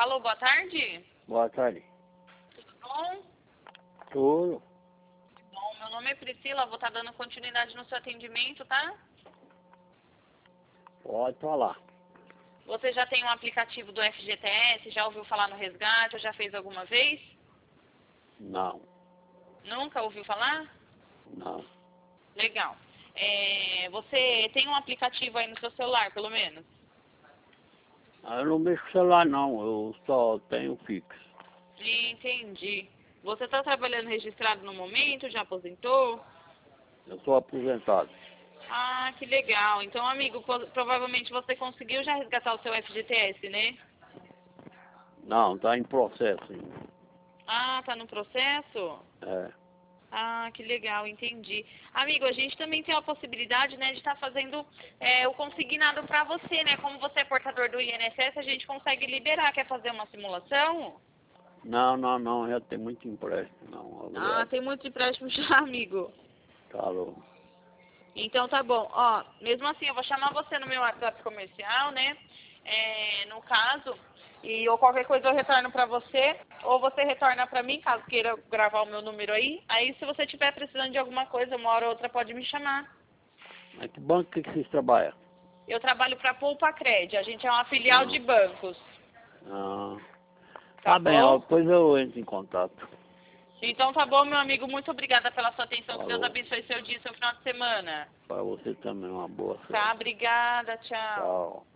Alô, boa tarde. Boa tarde. Tudo bom? Tudo? Bom, meu nome é Priscila, vou estar dando continuidade no seu atendimento, tá? Pode falar. Você já tem um aplicativo do FGTS, já ouviu falar no resgate, ou já fez alguma vez? Não, Nunca ouviu falar? não. Legal. Você tem um aplicativo aí no seu celular, pelo menos? Eu não mexo com celular não, eu só tenho fixo. Entendi. Você está trabalhando registrado no momento? Já aposentou? Eu sou aposentado. Ah, que legal. Então, amigo, provavelmente você conseguiu já resgatar o seu FGTS, né? Não, tá em processo ainda. Ah, tá no processo? É. Ah, que legal, entendi. Amigo, a gente também tem a possibilidade, né, de estar fazendo o consignado para você, né? Como você é portador do INSS, a gente consegue liberar. Quer fazer uma simulação? Não, já tem muito empréstimo, não, Ah, obrigado. tem muito empréstimo já, amigo. Falou. Então tá bom. Ó, mesmo assim, eu vou chamar você no meu WhatsApp comercial, né? No caso, ou qualquer coisa eu retorno pra você, ou você retorna pra mim, caso queira gravar o meu número aí. Aí, se você estiver precisando de alguma coisa, uma hora ou outra pode me chamar. Mas que banco que vocês trabalham? Eu trabalho pra Poupa Cred, a gente é uma filial Ah, de bancos, ah. tá Tá bem, ó, bom? depois eu entro em contato. Então tá bom, meu amigo, muito obrigada pela sua atenção, que Deus Falou. abençoe seu dia e seu final de semana. Para você também uma boa Tá, festa. obrigada, tchau. Tchau.